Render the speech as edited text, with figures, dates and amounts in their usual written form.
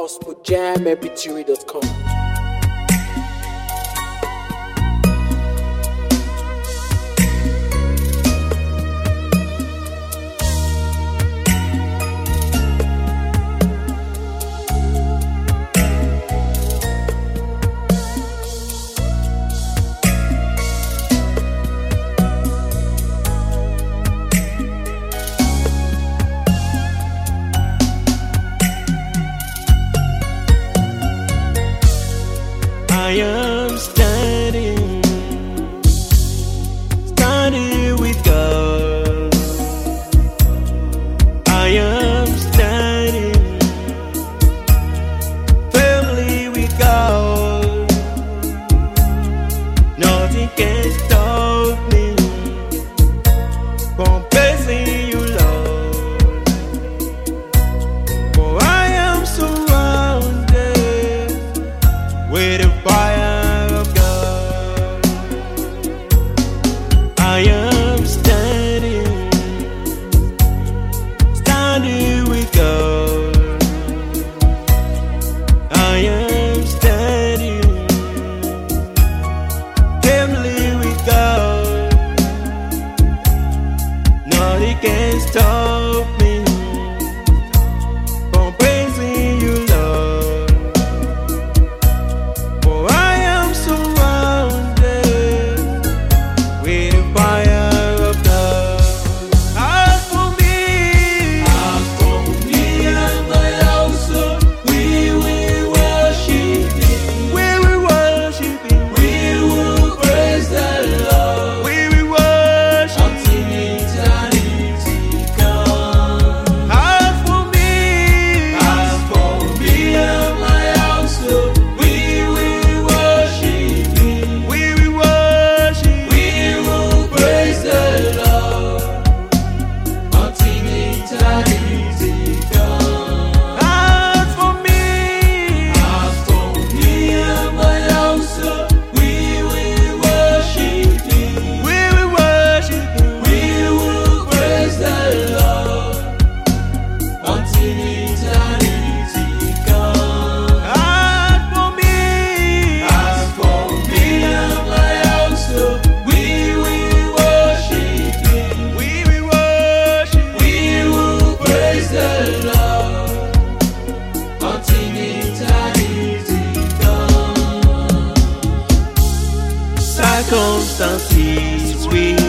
gospeljammp3.com. I am standing with God. I am standing firmly with God. Nothing can stop me from praising you, Lord. For I am surrounded with the fire of God. I am standing with God. I am standing firmly with God. Nothing can stop me from praising you, Lord. For I am surrounded with the fire of God. As for me and my household, we will worship Him. We will worship Him. We will praise the Lord. We will worship until eternity comes. As for me and my household, we will worship Him. We will worship. We will praise the Lord until eternity comes. As for me and my household, we will worship Him. We will worship Him. We will praise the Lord until eternity comes. As for me and my household, we will worship Him. We will worship. We will praise the Lord until eternity comes. Circumstances will